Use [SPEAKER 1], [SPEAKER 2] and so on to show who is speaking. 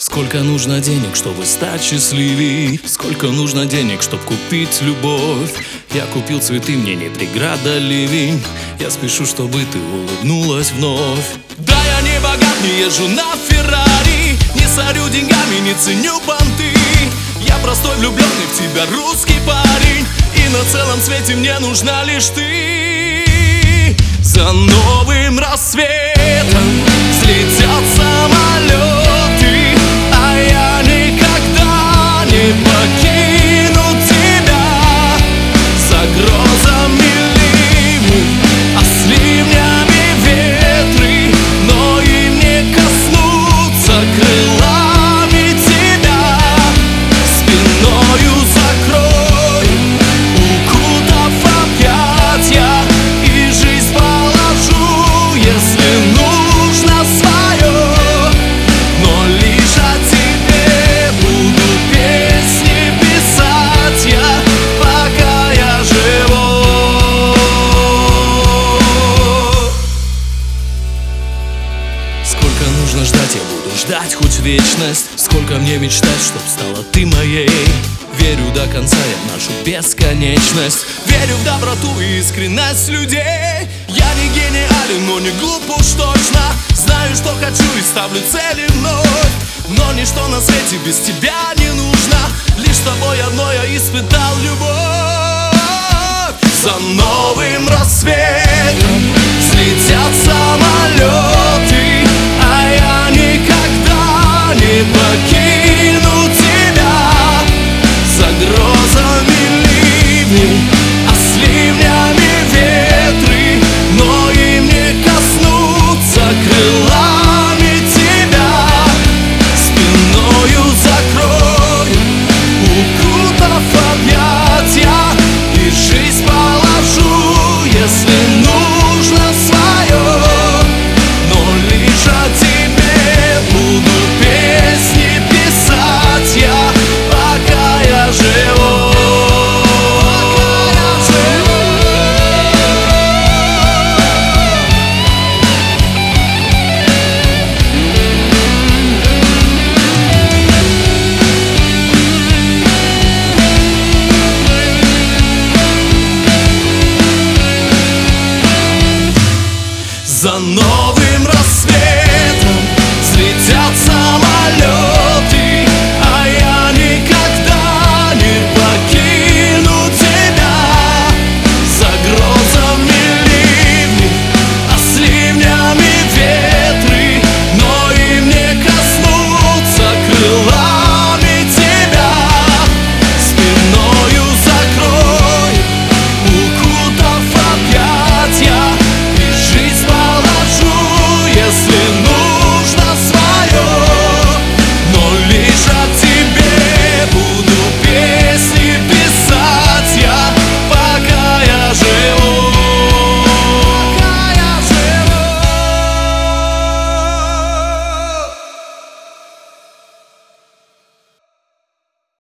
[SPEAKER 1] Сколько нужно денег, чтобы стать счастливей? Сколько нужно денег, чтобы купить любовь? Я купил цветы, мне не преграда ливень. Я спешу, чтобы ты улыбнулась вновь. Да, я не богат, не езжу на Феррари, не сорю деньгами, не ценю понты. Я простой влюбленный в тебя русский парень, и на целом свете мне нужна лишь ты. За новым рассветом взлетят самолеты, а я никогда не покину тебя. За грозами ливни, а с ливнями ветры, но им не коснуться крылами тебя. Спиною закрой, укутав объятья, и жизнь положу, если нужно, свое. Но лишь о тебе буду песни писать я, пока я живу. Сколько нужно ждать, я буду ждать хоть вечность. Сколько мне мечтать, чтоб стала ты моей. Верю до конца я в нашу бесконечность. Верю в доброту и искренность людей. Я не гениален, но не глуп уж точно. Знаю, что хочу и ставлю цели вновь. Но ничто на свете без тебя не нужно. Лишь с тобой одной я испытал любовь. За новым рассветом взлетят самолеты, а я никогда